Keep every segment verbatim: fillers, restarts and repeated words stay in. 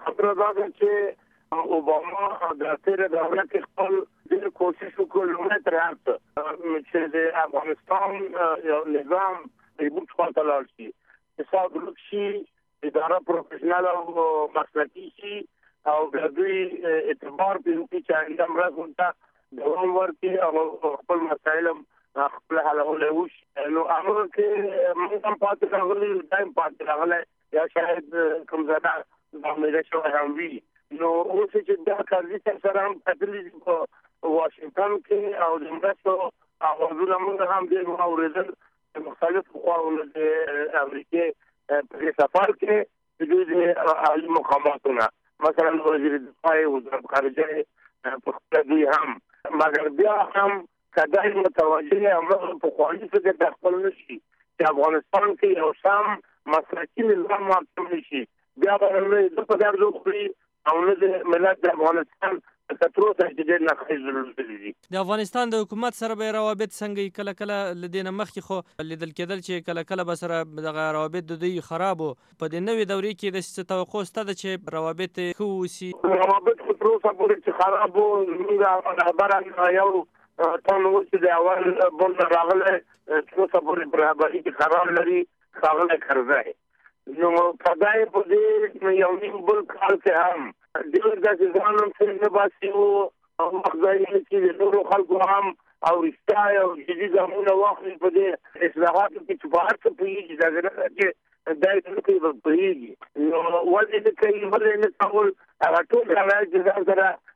خبره دا ده چې اوباما د تیرې دوره کې خپل ډېر کوشش وکړ لومړی تر هر څه چې د افغانستان یو نظام د بوت خواته لاړ شي، حساب ورک شي، اداره پروفیشنل او مسلکي شي او د دوی اعتبار په کې چې انجام راغونډه دوام ورکړي او خپل مسایل خپل حلول وشي. نو هغه کې موږ هم پاتې راغلي، دایم پاتې راغلی یا شاید کوم ځای د امریکا شوی هم وي. نو اوس چې دا کاري سره هم کتلي په واشنگټن کې او د مرستو اوازونه موږ هم ډېر واورېدل د مختلفو خواوو د امریکا په سفر کې د دوی د عالي مقاماتونه مثلا وزیر دفاع وزارت خارجه په خپل دوی هم، مګر بیا هم کدای متوجه امر په خواني څخه د خپل نشي چې افغانستان کې یو سم مسلکي نظام حاکم نشي، بیا به د په درځو خوري او نه د ملت د افغانستان کترو ته چې نه خېزل دي. د افغانستان د حکومت سره به روابط څنګه کله کله لدینه مخکې خو لیدل کېدل چې کله کله به سره د روابط د دوی خراب وو، په دې نوې دورې کې د څه توقع شته چې روابط ښه وشي؟ روابط خو تر اوسه پورې چې خراب وو، موږ خبره یو تاسو چې د اول بل راغله څه صبر پر هغه کې خراب لري خاغله کړځي. نو پدای په دې یو نیم بل کال کې هم ډېر د ځانم څخه باسي او مخزای چې نور خلکو هم او رښتیا او جدي زمونه واخلي په دې اصلاحاتو کې چې بهر څه پیږي دا نه چې دای څه کوي په پیږي. نو ولې د کوي ولې نه ټول هغه ټول راځي چې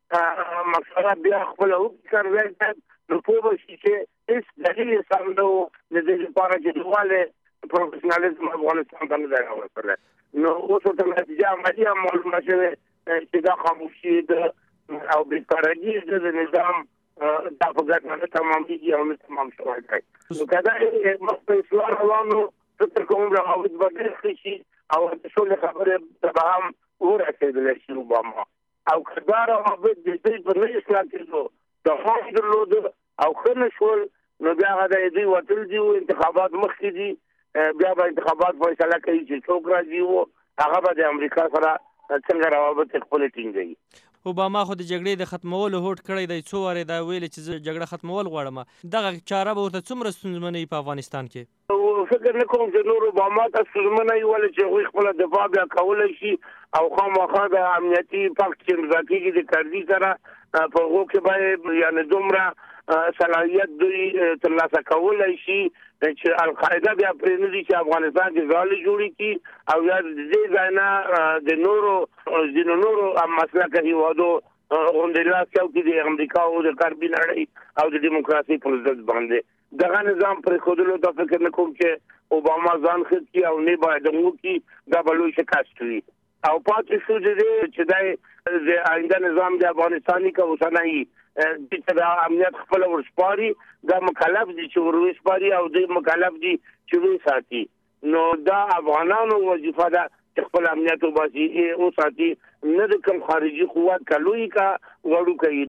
سره مقصد بیا خپل او کاروي نو په وشي چې هیڅ دلیل سم نو د دې لپاره چې دواله پروفیشنالیزم افغانستان ته نه راوړل. نو اوس ته نتیجه عملي معلومه شوه چې دا خاموشي د او بیکارګي د نظام د افغانستان تمامي او نه تمام شوی دی. نو کدا مخکې سوال روانو فکر کوم راوځي به شي او د ټول خبره به هم ورسېدل شي اوباما او کدا راوځي د دې په لږ اصلاح کېدو د خاص درلود او خنه شول. نو بیا غدا دې وټل دي انتخابات مخکې دي، بیا به انتخابات فیصله کوي چې څوک راځي او هغه به د امریکا سره څنګه روابط خپل ټینګوي. اوباما خو د جګړې د ختمولو هوډ کړی دی، څو واره دا ویل چې جګړه ختمول غواړم، دغه چاره به ورته څومره ستونزمنه په افغانستان کې؟ فکر نه کوم چې نور اوباما ته ستونزمنه وي ولې چې هغوی خپله دفاع بیا کولی شي او خامخا د امنیتي پاکټ چې امضا کېږي د کرزي سره په هغو کې باید یعنې دومره صلاحیت دوی ترلاسه کولی شي چې القاعده بیا پرې نه دي چې افغانستان کې ځالې جوړې کړي او یا د دې ځای نه د نورو ځینو نورو مسلکه هېوادو غونډې لاس چوکي د امریکا او د غربي نړۍ او د ډیموکراسۍ پر ضد باندې دغه نظام پرېښودلو ته فکر نه کوم چې اوباما ځان خد کړي او نه باید هم وکړي، دا به لوی شکست وي. او پاتې شو د دې چې دی د آینده نظام د افغانستاني که اوسنی چې د امنیت خپل ورسپاري دا مکلف دي چې ورسپاري او دوی مکلف دي چې وساتي. نو دا افغانانو وظیفه ده چې خپل امنیت وباسي او ساتي، نه د کوم خارجي قوت کلوي کا وړو کوي.